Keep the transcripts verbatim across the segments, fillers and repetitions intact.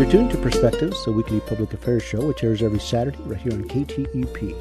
You're tuned to Perspectives, a weekly public affairs show which airs every Saturday right here on K T E P.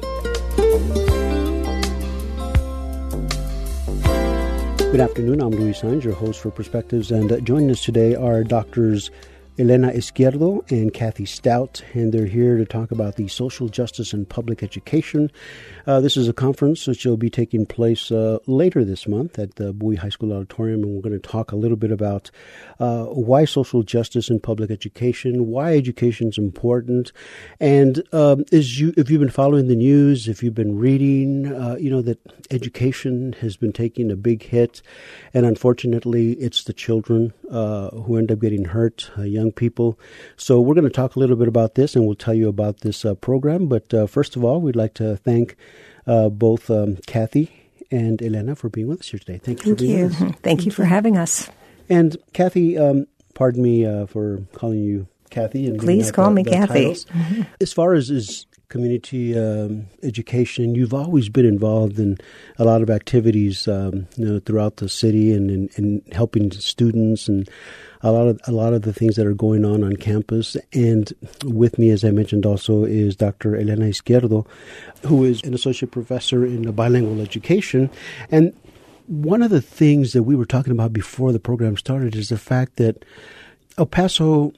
Good afternoon. I'm Luis Hines, your host for Perspectives, and uh, joining us today are Doctors Elena Izquierdo and Kathy Stout, and they're here to talk about the social justice and public education. Uh, this is a conference which will be taking place uh, later this month at the Bowie High School Auditorium, and we're going to talk a little bit about uh, why social justice and public education, why education is important, and um, is you if you've been following the news, if you've been reading, uh, you know that education has been taking a big hit, and unfortunately, it's the children uh, who end up getting hurt. Uh, young people. So we're going to talk a little bit about this, and we'll tell you about this uh, program. But uh, first of all, we'd like to thank uh, both um, Kathy and Elena for being with us here today. Thank you Thank for being you. with us. Thank you for having us. And Kathy, um, pardon me uh, for calling you Kathy. And Please call the, me the Kathy. Mm-hmm. As far as is community um, education, you've always been involved in a lot of activities, um, you know, throughout the city, and, and, and helping students and a lot of a lot of the things that are going on on campus. And with me, as I mentioned, also is Doctor Elena Izquierdo, who is an associate professor in bilingual education. And one of the things that we were talking about before the program started is the fact that El Paso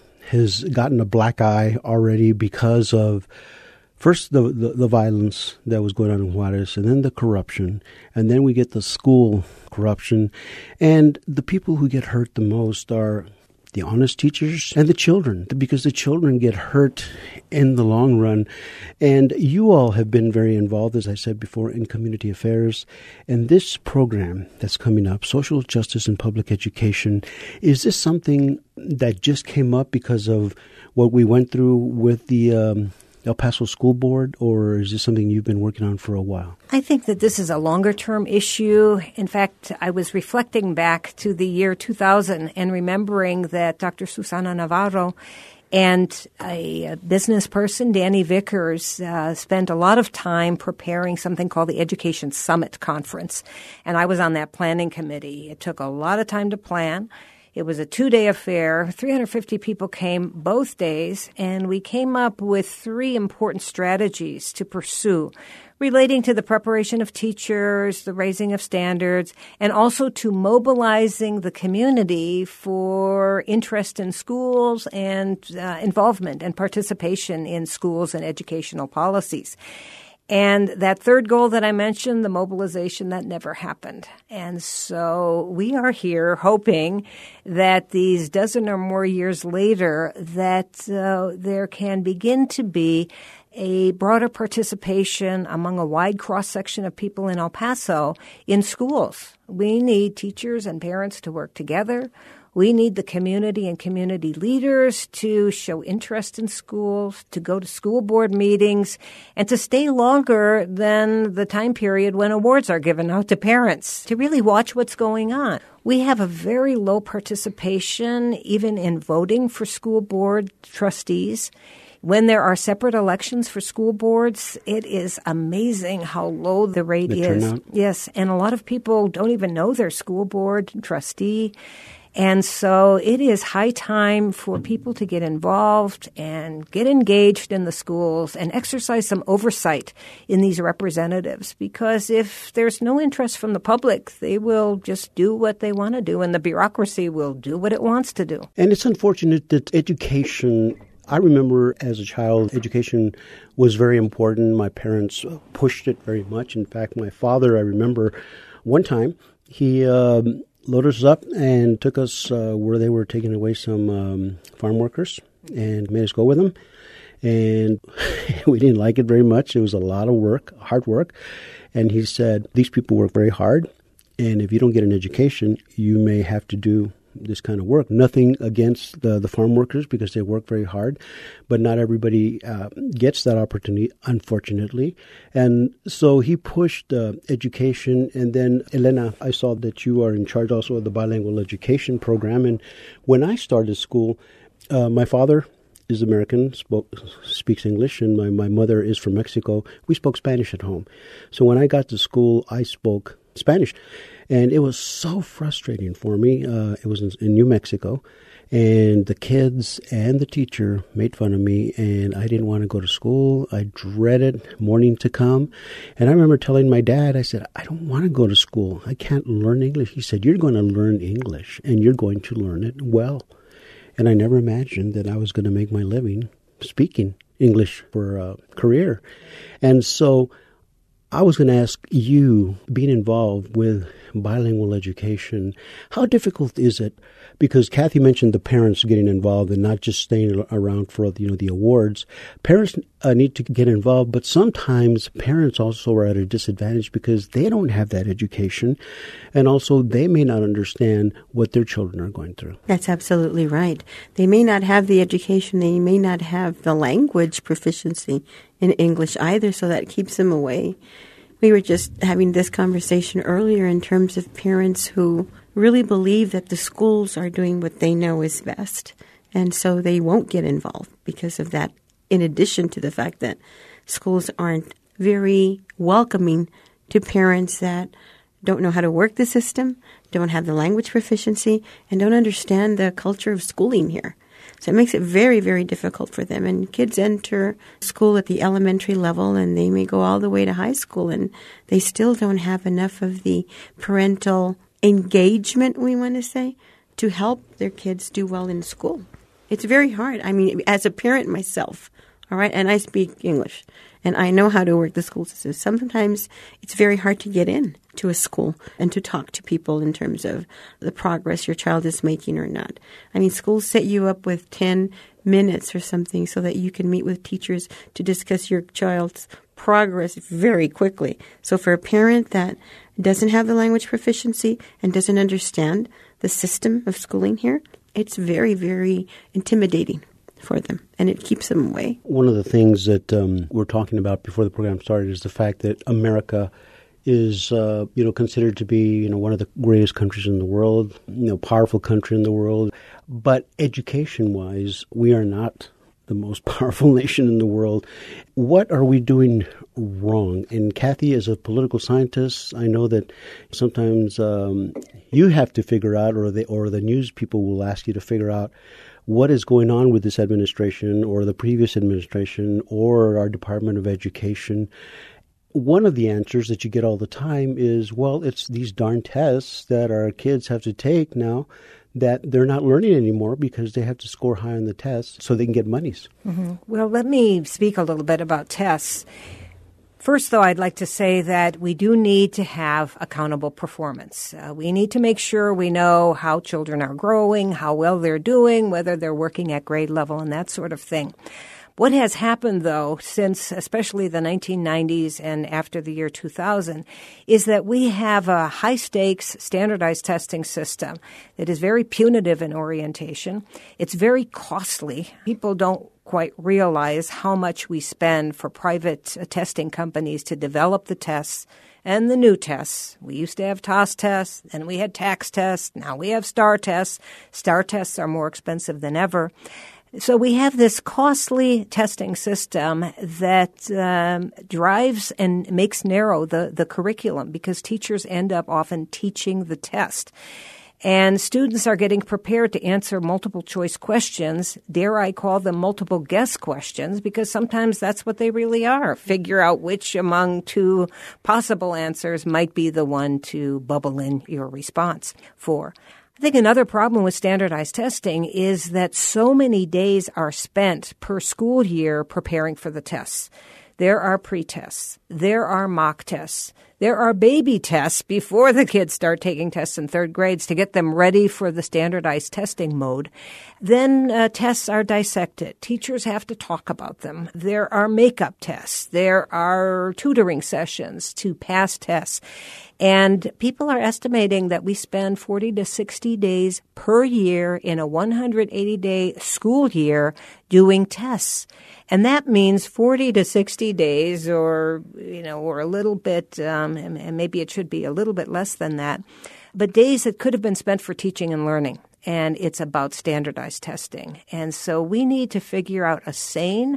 has gotten a black eye already because of first the, the, the violence that was going on in Juarez, and then the corruption, and then we get the school corruption. And the people who get hurt the most are the honest teachers and the children, because the children get hurt in the long run. And you all have been very involved, as I said before, in community affairs. And this program that's coming up, Social Justice and Public Education, is this something that just came up because of what we went through with the um, El Paso School Board, or is this something you've been working on for a while? I think that this is a longer-term issue. In fact, I was reflecting back to the year two thousand and remembering that Doctor Susana Navarro and a business person, Danny Vickers, uh, spent a lot of time preparing something called the Education Summit Conference. And I was on that planning committee. It took a lot of time to plan. It was a two-day affair. three hundred fifty people came both days, and we came up with three important strategies to pursue relating to the preparation of teachers, the raising of standards, and also to mobilizing the community for interest in schools and uh, involvement and participation in schools and educational policies. And that third goal that I mentioned, the mobilization, that never happened. And so we are here hoping that these dozen or more years later that uh, there can begin to be a broader participation among a wide cross-section of people in El Paso in schools. We need teachers and parents to work together. We need the community and community leaders to show interest in schools, to go to school board meetings, and to stay longer than the time period when awards are given out to parents, to really watch what's going on. We have a very low participation even in voting for school board trustees. When there are separate elections for school boards, it is amazing how low the rate the is. Turnout. Yes, and a lot of people don't even know their school board trustee. And so it is high time for people to get involved and get engaged in the schools and exercise some oversight in these representatives, because if there's no interest from the public, they will just do what they want to do, and the bureaucracy will do what it wants to do. And it's unfortunate that education, I remember as a child, education was very important. My parents pushed it very much. In fact, my father, I remember one time, he um, loaded us up and took us uh, where they were taking away some um, farm workers and made us go with them. And we didn't like it very much. It was a lot of work, hard work. And he said, these people work very hard, and if you don't get an education, you may have to do this kind of work. Nothing against the, the farm workers, because they work very hard, but not everybody uh, gets that opportunity, unfortunately. And so he pushed uh, education. And then, Elena, I saw that you are in charge also of the bilingual education program. And when I started school, uh, my father is American, spoke, speaks English, and my, my mother is from Mexico. We spoke Spanish at home. So when I got to school, I spoke Spanish. And it was so frustrating for me. Uh, it was in, in New Mexico. And the kids and the teacher made fun of me, and I didn't want to go to school. I dreaded morning to come. And I remember telling my dad, I said, I don't want to go to school. I can't learn English. He said, you're going to learn English, and you're going to learn it well. And I never imagined that I was going to make my living speaking English for a career. And so I was going to ask you, being involved with bilingual education, how difficult is it? Because Kathy mentioned the parents getting involved and not just staying around for, you know, the awards. Parents uh, need to get involved, but sometimes parents also are at a disadvantage because they don't have that education, and also they may not understand what their children are going through. That's absolutely right. They may not have the education. They may not have the language proficiency in English either, so that keeps them away. We were just having this conversation earlier in terms of parents who really believe that the schools are doing what they know is best, and so they won't get involved because of that, in addition to the fact that schools aren't very welcoming to parents that don't know how to work the system, don't have the language proficiency, and don't understand the culture of schooling here. So it makes it very, very difficult for them. And kids enter school at the elementary level, and they may go all the way to high school, and they still don't have enough of the parental engagement, we want to say, to help their kids do well in school. It's very hard. I mean, as a parent myself, all right, and I speak English, and I know how to work the school system. Sometimes it's very hard to get in to a school and to talk to people in terms of the progress your child is making or not. I mean, schools set you up with ten minutes or something so that you can meet with teachers to discuss your child's progress very quickly. So for a parent that doesn't have the language proficiency and doesn't understand the system of schooling here, it's very, very intimidating for them, and it keeps them away. One of the things that um, we're talking about before the program started is the fact that America is, uh, you know, considered to be, you know, one of the greatest countries in the world, you know, powerful country in the world. But education-wise, we are not the most powerful nation in the world. What are we doing wrong? And Kathy, as a political scientist, I know that sometimes um, you have to figure out, or the or the news people will ask you to figure out, what is going on with this administration or the previous administration or our Department of Education. One of the answers that you get all the time is, well, it's these darn tests that our kids have to take now that they're not learning anymore because they have to score high on the tests so they can get monies. Mm-hmm. Well, let me speak a little bit about tests. First, though, I'd like to say that we do need to have accountable performance. Uh, we need to make sure we know how children are growing, how well they're doing, whether they're working at grade level, and that sort of thing. What has happened, though, since especially the nineteen nineties and after the year two thousand, is that we have a high-stakes standardized testing system that is very punitive in orientation. It's very costly. People don't quite realize how much we spend for private uh, testing companies to develop the tests and the new tests. We used to have T O S tests, then we had TAKS tests, now we have STAR tests. STAR tests are more expensive than ever. So we have this costly testing system that um, drives and makes narrow the, the curriculum because teachers end up often teaching the test. And students are getting prepared to answer multiple choice questions. Dare I call them multiple guess questions, because sometimes that's what they really are. Figure out which among two possible answers might be the one to bubble in your response for. I think another problem with standardized testing is that so many days are spent per school year preparing for the tests. There are pre-tests. There are mock tests. There are baby tests before the kids start taking tests in third grades to get them ready for the standardized testing mode. Then uh, tests are dissected. Teachers have to talk about them. There are makeup tests. There are tutoring sessions to pass tests. And people are estimating that we spend forty to sixty days per year in a one hundred eighty day school year doing tests. And that means forty to sixty days or, you know, or a little bit, um, and, and maybe it should be a little bit less than that, but days that could have been spent for teaching and learning. And it's about standardized testing. And so we need to figure out a sane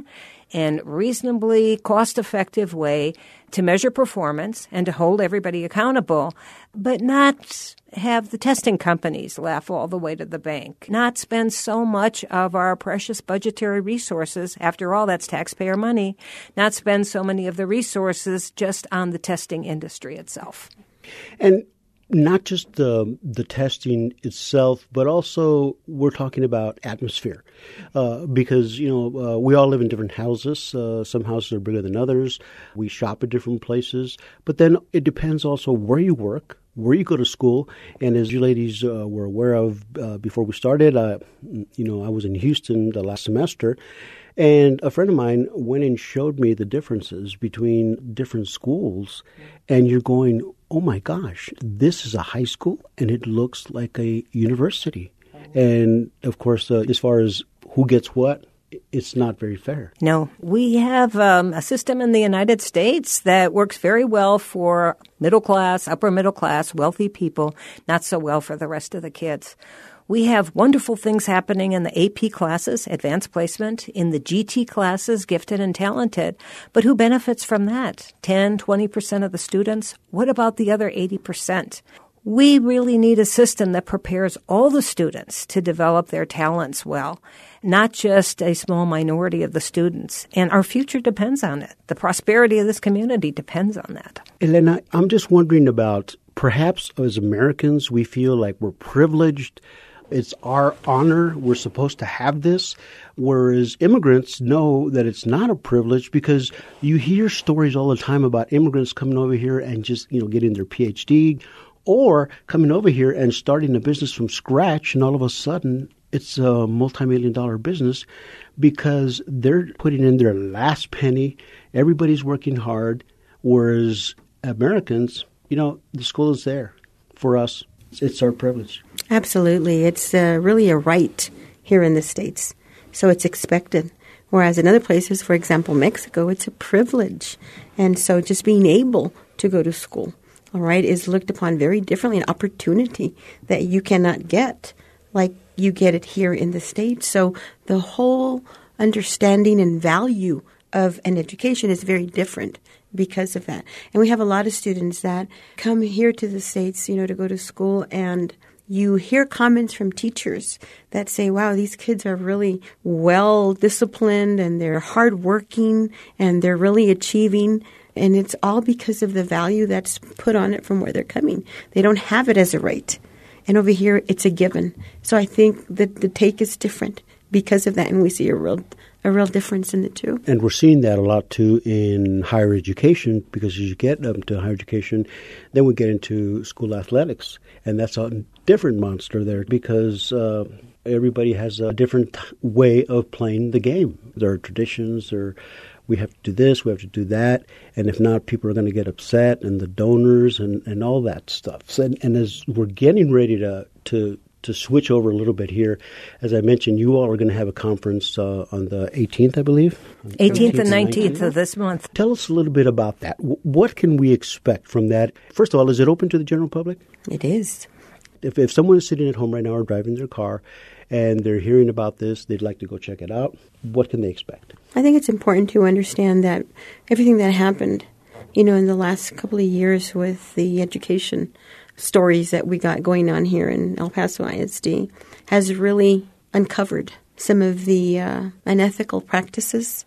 and reasonably cost-effective way to measure performance and to hold everybody accountable, but not have the testing companies laugh all the way to the bank, not spend so much of our precious budgetary resources, after all, that's taxpayer money, not spend so many of the resources just on the testing industry itself. And not just the the testing itself, but also we're talking about atmosphere, uh, because you know uh, we all live in different houses. Uh, some houses are bigger than others. We shop at different places, but then it depends also where you work, where you go to school. And as you ladies uh, were aware of uh, before we started, uh, you know I was in Houston the last semester. And a friend of mine went and showed me the differences between different schools. And you're going, oh, my gosh, this is a high school and it looks like a university. And, of course, uh, as far as who gets what, it's not very fair. No, we have um, a system in the United States that works very well for middle class, upper middle class, wealthy people, not so well for the rest of the kids. We have wonderful things happening in the A P classes, advanced placement, in the G T classes, gifted and talented. But who benefits from that? ten, twenty percent of the students? What about the other eighty percent? We really need a system that prepares all the students to develop their talents well, not just a small minority of the students. And our future depends on it. The prosperity of this community depends on that. Elena, I'm just wondering about perhaps as Americans, we feel like we're privileged. It's our honor. We're supposed to have this. Whereas immigrants know that it's not a privilege, because you hear stories all the time about immigrants coming over here and just, you know, getting their P H D or coming over here and starting a business from scratch. And all of a sudden, it's a multi-million dollar business because they're putting in their last penny. Everybody's working hard. Whereas Americans, you know, the school is there for us. It's our privilege. Absolutely. It's uh, really a right here in the States. So it's expected. Whereas in other places, for example, Mexico, it's a privilege. And so just being able to go to school, all right, is looked upon very differently, an opportunity that you cannot get like you get it here in the States. So the whole understanding and value of an education is very different because of that. And we have a lot of students that come here to the States, you know, to go to school, and you hear comments from teachers that say, wow, these kids are really well disciplined and they're hardworking and they're really achieving. And it's all because of the value that's put on it from where they're coming. They don't have it as a right. And over here, it's a given. So I think that the take is different because of that, and we see a real a real difference in the two. And we're seeing that a lot, too, in higher education, because as you get up to higher education, then we get into school athletics. And that's a different monster there because uh, everybody has a different way of playing the game. There are traditions, there we have to do this, we have to do that, and if not, people are going to get upset, and the donors and, and all that stuff. So, and, and as we're getting ready to, to to switch over a little bit here, as I mentioned, you all are going to have a conference uh, on the eighteenth, I believe? eighteenth and nineteenth of this month. Tell us a little bit about that. What can we expect from that? First of all, is it open to the general public? It is. If, if someone is sitting at home right now or driving their car and they're hearing about this, they'd like to go check it out, what can they expect? I think it's important to understand that everything that happened, you know, in the last couple of years with the education stories that we got going on here in El Paso I S D has really uncovered some of the uh, unethical practices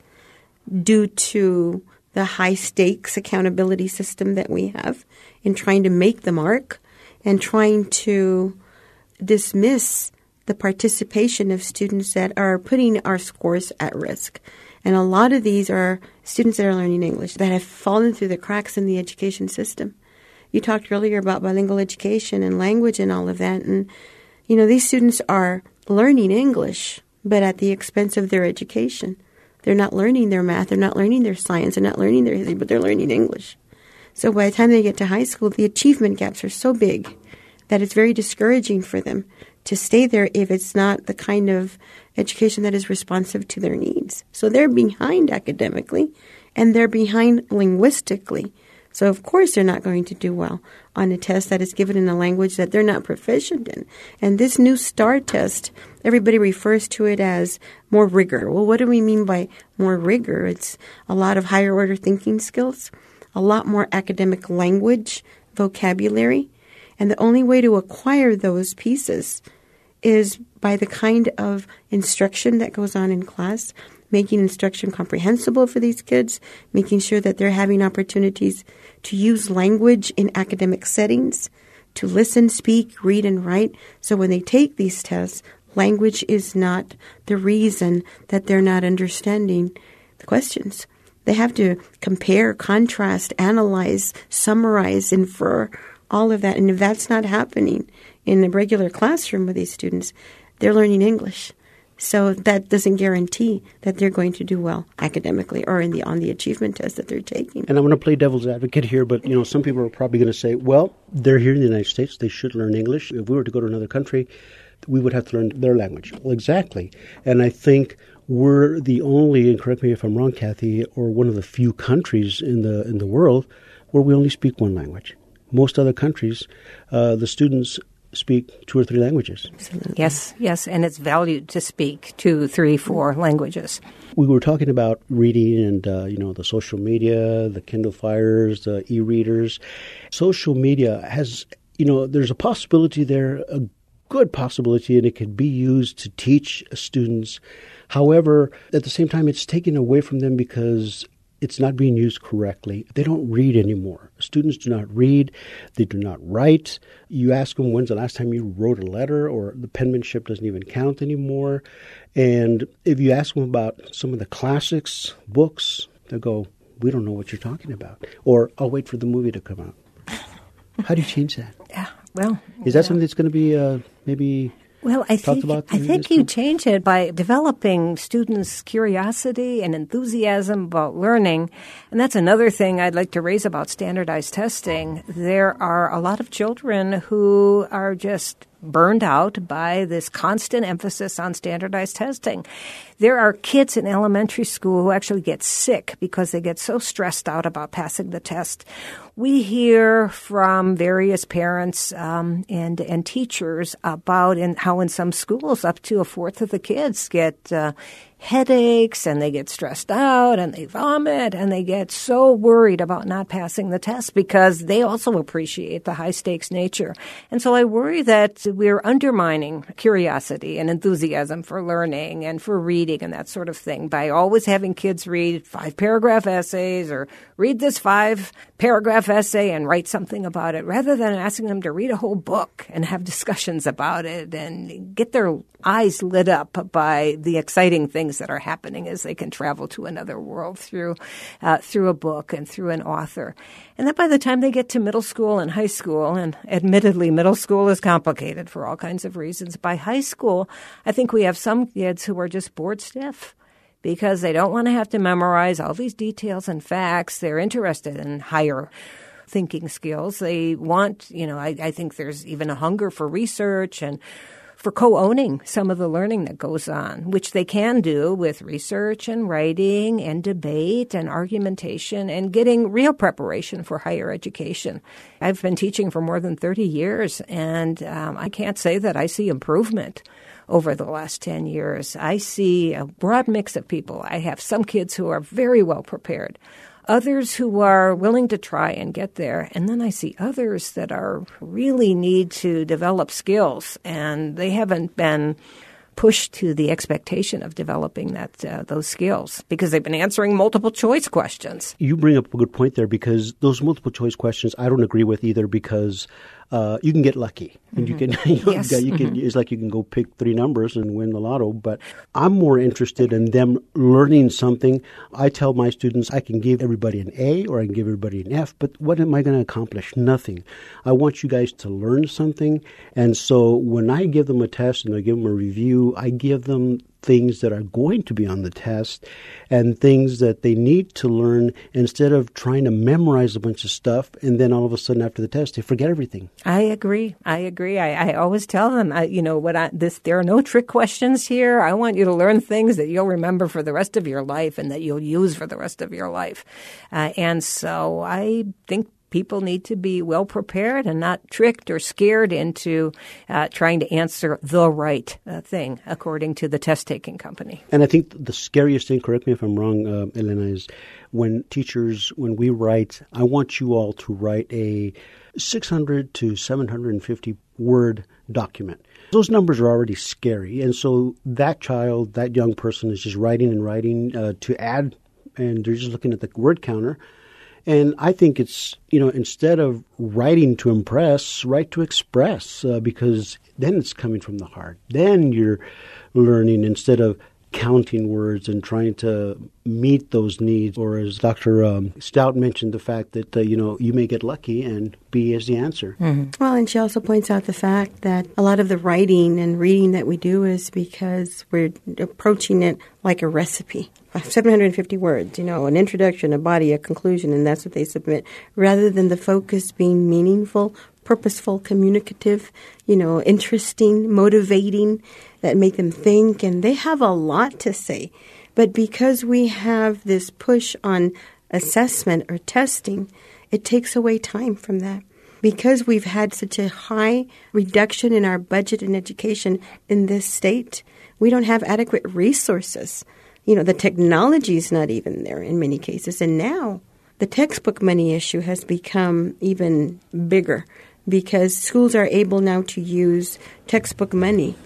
due to the high stakes accountability system that we have in trying to make the mark and trying to dismiss the participation of students that are putting our scores at risk. And a lot of these are students that are learning English that have fallen through the cracks in the education system. You talked earlier about bilingual education and language and all of that. And, you know, these students are learning English, but at the expense of their education. They're not learning their math. They're not learning their science. They're not learning their history, but they're learning English. So by the time they get to high school, the achievement gaps are so big that it's very discouraging for them to stay there if it's not the kind of education that is responsive to their needs. So they're behind academically, and they're behind linguistically. So, of course, they're not going to do well on a test that is given in a language that they're not proficient in. And this new STAR test, everybody refers to it as more rigor. Well, what do we mean by more rigor? It's a lot of higher order thinking skills, a lot more academic language, vocabulary. And the only way to acquire those pieces is by the kind of instruction that goes on in class, making instruction comprehensible for these kids, making sure that they're having opportunities to use language in academic settings, to listen, speak, read, and write. So when they take these tests, language is not the reason that they're not understanding the questions. They have to compare, contrast, analyze, summarize, infer, all of that. And if that's not happening in the regular classroom with these students, they're learning English. So that doesn't guarantee that they're going to do well academically or in the on the achievement test that they're taking. And I'm going to play devil's advocate here, but you know, some people are probably going to say, well, they're here in the United States, they should learn English. If we were to go to another country, we would have to learn their language. Well, exactly. And I think we're the only, and correct me if I'm wrong, Kathy, or one of the few countries in the in the world where we only speak one language. Most other countries, uh, the students speak two or three languages. Absolutely. Yes, yes, and it's valued to speak two, three, four languages. We were talking about reading and, uh, you know, the social media, the Kindle Fires, the e-readers. Social media has, you know, there's a possibility there, a good possibility, and it could be used to teach students. However, at the same time, it's taken away from them because it's not being used correctly. They don't read anymore. Students do not read. They do not write. You ask them, when's the last time you wrote a letter, or the penmanship doesn't even count anymore. And if you ask them about some of the classics, books, they'll go, we don't know what you're talking about. Or I'll wait for the movie to come out. How do you change that? Yeah, well. Is that yeah. something that's going to be uh, maybe... Well, I think about I think you change it by developing students' curiosity and enthusiasm about learning. And that's another thing I'd like to raise about standardized testing. There are a lot of children who are just burned out by this constant emphasis on standardized testing. There are kids in elementary school who actually get sick because they get so stressed out about passing the test. We hear from various parents um, and and teachers about in how in some schools up to a fourth of the kids get uh, headaches and they get stressed out and they vomit and they get so worried about not passing the test because they also appreciate the high stakes nature. And so I worry that we're undermining curiosity and enthusiasm for learning and for reading and that sort of thing by always having kids read five paragraph essays or read this five paragraph essay and write something about it, rather than asking them to read a whole book and have discussions about it and get their eyes lit up by the exciting things that are happening as they can travel to another world through uh, through a book and through an author. And that by the time they get to middle school and high school, and admittedly middle school is complicated for all kinds of reasons, by high school, I think we have some kids who are just bored stiff because they don't want to have to memorize all these details and facts. They're interested in higher thinking skills. They want, you know, I, I think there's even a hunger for research and for co-owning some of the learning that goes on, which they can do with research and writing and debate and argumentation and getting real preparation for higher education. I've been teaching for more than thirty years, and um, I can't say that I see improvement over the last ten years. I see a broad mix of people. I have some kids who are very well prepared, others who are willing to try and get there. And then I see others that are really need to develop skills, and they haven't been pushed to the expectation of developing that uh, those skills because they've been answering multiple choice questions. You bring up a good point there, because those multiple choice questions I don't agree with either, because uh, you can get lucky. And mm-hmm. you can, you know, yes. you can, mm-hmm. it's like you can go pick three numbers and win the lotto. But I'm more interested in them learning something. I tell my students I can give everybody an A or I can give everybody an F, but what am I going to accomplish? Nothing. I want you guys to learn something. And so when I give them a test and I give them a review, I give them things that are going to be on the test and things that they need to learn instead of trying to memorize a bunch of stuff and then all of a sudden after the test they forget everything. I agree. I agree. I, I always tell them, I, you know, what I, this there are no trick questions here. I want you to learn things that you'll remember for the rest of your life and that you'll use for the rest of your life. Uh, and so I think people need to be well prepared and not tricked or scared into uh, trying to answer the right uh, thing according to the test-taking company. And I think the scariest thing, correct me if I'm wrong, uh, Elena, is when teachers, when we write, I want you all to write a six hundred to seven hundred fifty word document. Those numbers are already scary. And so that child, that young person is just writing and writing uh, to add, and they're just looking at the word counter. And I think it's, you know, instead of writing to impress, write to express, uh, because then it's coming from the heart. Then you're learning instead of counting words and trying to meet those needs. Or as Doctor Um, Stout mentioned, the fact that, uh, you know, you may get lucky and B is the answer. Mm-hmm. Well, and she also points out the fact that a lot of the writing and reading that we do is because we're approaching it like a recipe. seven hundred fifty words, you know, an introduction, a body, a conclusion, and that's what they submit, rather than the focus being meaningful, purposeful, communicative, you know, interesting, motivating, that make them think. And they have a lot to say. But because we have this push on assessment or testing, it takes away time from that. Because we've had such a high reduction in our budget in education in this state, we don't have adequate resources. You know, the technology is not even there in many cases. And now the textbook money issue has become even bigger because schools are able now to use textbook money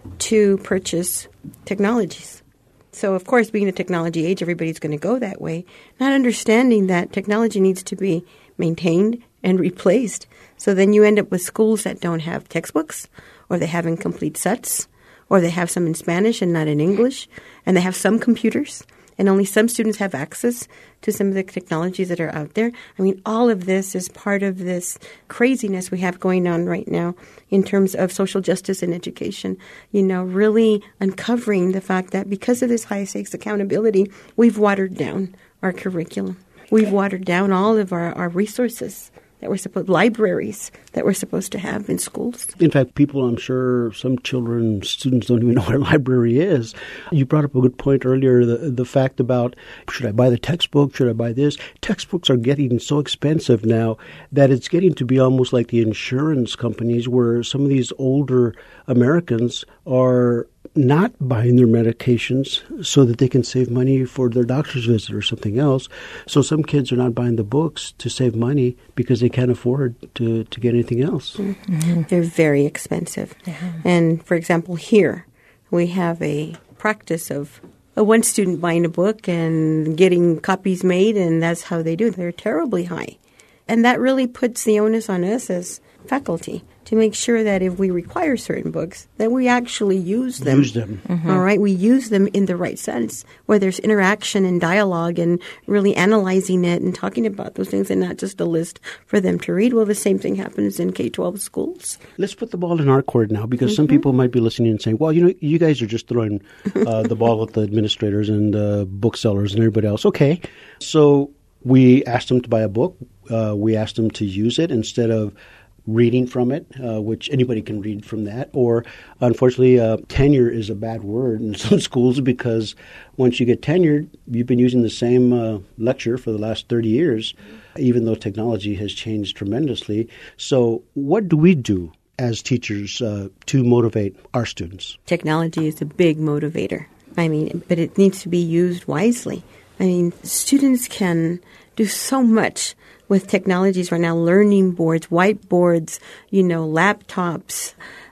to purchase technologies. So, of course, being a technology age, everybody's going to go that way, not understanding that technology needs to be maintained and replaced. So then you end up with schools that don't have textbooks, or they have incomplete sets, or they have some in Spanish and not in English, and they have some computers, and only some students have access to some of the technologies that are out there. I mean, all of this is part of this craziness we have going on right now in terms of social justice and education, you know, really uncovering the fact that because of this high-stakes accountability, we've watered down our curriculum. We've watered down all of our, our resources that we're supposed, libraries that we're supposed to have in schools. In fact, people, I'm sure some children, students don't even know what a library is. You brought up a good point earlier, the, the fact about, should I buy the textbook? Should I buy this? Textbooks are getting so expensive now that it's getting to be almost like the insurance companies where some of these older Americans are not buying their medications so that they can save money for their doctor's visit or something else. So some kids are not buying the books to save money because they can't afford to, to get anything else. Mm-hmm. They're very expensive. Yeah. And, for example, here we have a practice of a one student buying a book and getting copies made, and that's how they do it. They're terribly high. And that really puts the onus on us as faculty to make sure that if we require certain books, that we actually use them. Use them. Mm-hmm. All right? We use them in the right sense, where there's interaction and dialogue and really analyzing it and talking about those things and not just a list for them to read. Well, the same thing happens in K twelve schools. Let's put the ball in our court now, because mm-hmm. some people might be listening and saying, well, you know, you guys are just throwing uh, the ball at the administrators and uh, booksellers and everybody else. Okay. So we asked them to buy a book. Uh, we asked them to use it instead of reading from it, uh, which anybody can read from that. Or, unfortunately, uh, tenure is a bad word in some schools because once you get tenured, you've been using the same uh, lecture for the last thirty years, even though technology has changed tremendously. So what do we do as teachers uh, to motivate our students? Technology is a big motivator. I mean, but it needs to be used wisely. I mean, students can do so much with technologies right now, learning boards, whiteboards, you know, laptops,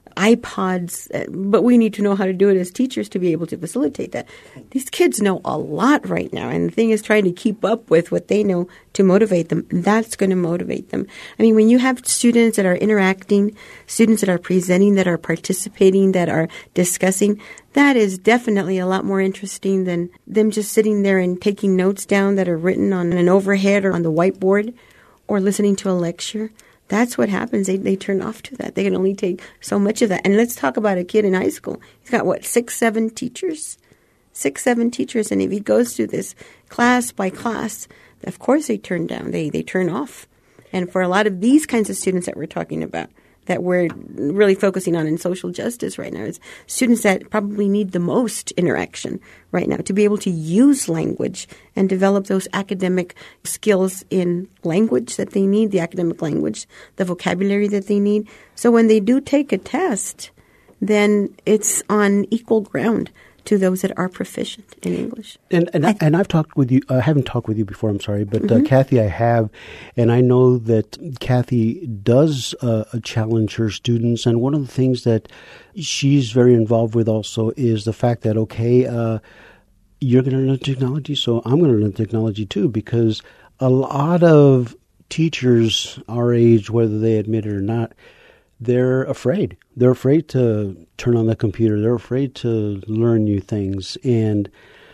iPods, but we need to know how to do it as teachers to be able to facilitate that. These kids know a lot right now, and the thing is trying to keep up with what they know to motivate them. That's going to motivate them. I mean, when you have students that are interacting, students that are presenting, that are participating, that are discussing, that is definitely a lot more interesting than them just sitting there and taking notes down that are written on an overhead or on the whiteboard or listening to a lecture. That's what happens. They they turn off to that. They can only take so much of that. And let's talk about a kid in high school. He's got, what, six, seven teachers six, seven teachers, and if he goes through this class by class, of course they turn down, they, they turn off. And for a lot of these kinds of students that we're talking about, that we're really focusing on in social justice right now, is students that probably need the most interaction right now to be able to use language and develop those academic skills in language that they need, the academic language, the vocabulary that they need. So when they do take a test, then it's on equal ground to those that are proficient in English. And and, I, and I've talked with you, I haven't talked with you before, I'm sorry, but mm-hmm. uh, Kathy, I have, and I know that Kathy does uh, challenge her students, and one of the things that she's very involved with also is the fact that, okay, uh, you're going to learn technology, so I'm going to learn technology too, because a lot of teachers our age, whether they admit it or not, they're afraid. They're afraid to turn on the computer. They're afraid to learn new things. And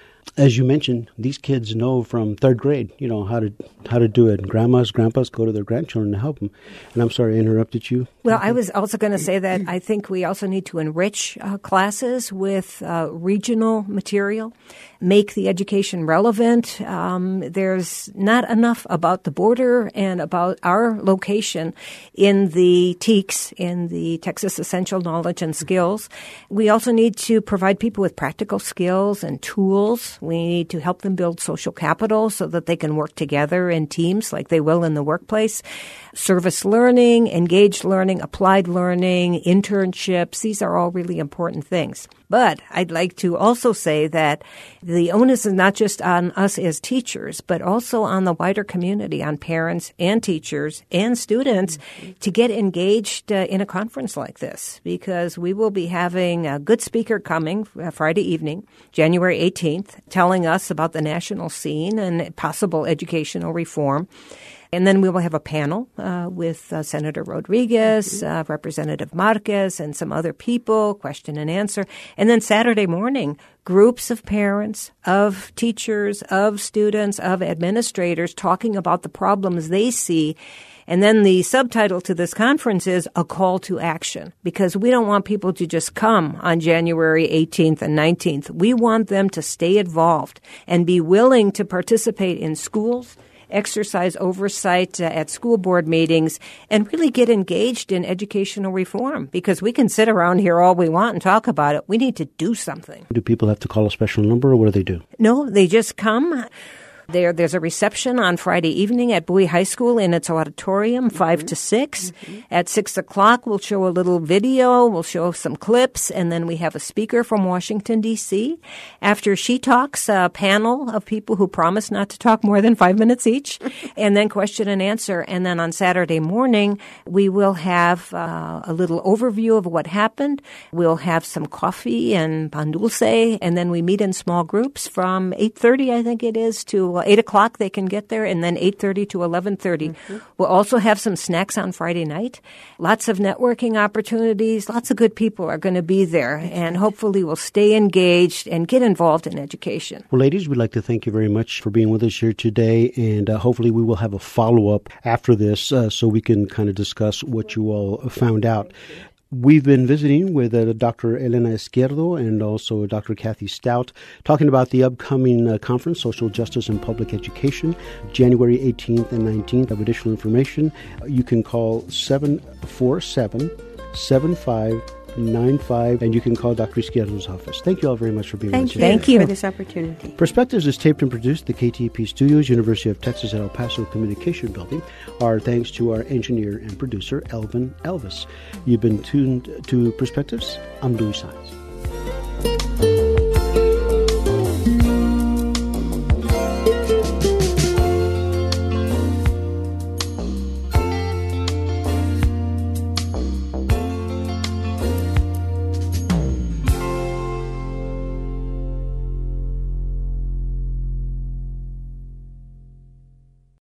as you mentioned, these kids know from third grade, you know, how to how to do it. And grandmas, grandpas go to their grandchildren to help them. And I'm sorry I interrupted you. Well, I was also going to say that I think we also need to enrich uh, classes with uh, regional material, make the education relevant. Um, there's not enough about the border and about our location in the T E A Cs, in the Texas Essential Knowledge and Skills. We also need to provide people with practical skills and tools. We need to help them build social capital so that they can work together in teams like they will in the workplace. Service learning, engaged learning, applied learning, internships, these are all really important things. But I'd like to also say that the onus is not just on us as teachers, but also on the wider community, on parents and teachers and students mm-hmm. to get engaged uh, in a conference like this, because we will be having a good speaker coming uh, Friday evening, January eighteenth, telling us about the national scene and possible educational reform. And then we will have a panel uh, with uh, Senator Rodriguez, uh, Representative Marquez, and some other people, question and answer. And then Saturday morning, groups of parents, of teachers, of students, of administrators talking about the problems they see. And then the subtitle to this conference is A Call to Action, because we don't want people to just come on January eighteenth and nineteenth. We want them to stay involved and be willing to participate in schools, exercise oversight uh, at school board meetings, and really get engaged in educational reform, because we can sit around here all we want and talk about it. We need to do something. Do people have to call a special number, or what do they do? No, they just come. There, there's a reception on Friday evening at Bowie High School in its auditorium, five mm-hmm. to six. Mm-hmm. At six o'clock, we'll show a little video. We'll show some clips, and then we have a speaker from Washington, D C After she talks, a panel of people who promise not to talk more than five minutes each, and then question and answer. And then on Saturday morning, we will have uh, a little overview of what happened. We'll have some coffee and pan dulce, and then we meet in small groups from eight thirty, I think it is, to eight o'clock they can get there, and then eight thirty to eleven thirty. Mm-hmm. We'll also have some snacks on Friday night. Lots of networking opportunities. Lots of good people are going to be there, and hopefully we'll stay engaged and get involved in education. Well, ladies, we'd like to thank you very much for being with us here today, and uh, hopefully we will have a follow-up after this uh, so we can kind of discuss what you all found out. We've been visiting with uh, Doctor Elena Izquierdo and also Doctor Kathy Stout, talking about the upcoming uh, conference, Social Justice and Public Education, January eighteenth and nineteenth. Of additional information, you can call seven four seven, seven five nine five, and you can call Doctor Izquierdo's office. Thank you all very much for being Thank with us. You. Thank you for this opportunity. Perspectives is taped and produced at the K T E P Studios, University of Texas at El Paso Communication Building. Our thanks to our engineer and producer, Elvin Elvis. You've been tuned to Perspectives. I'm Louis Saenz.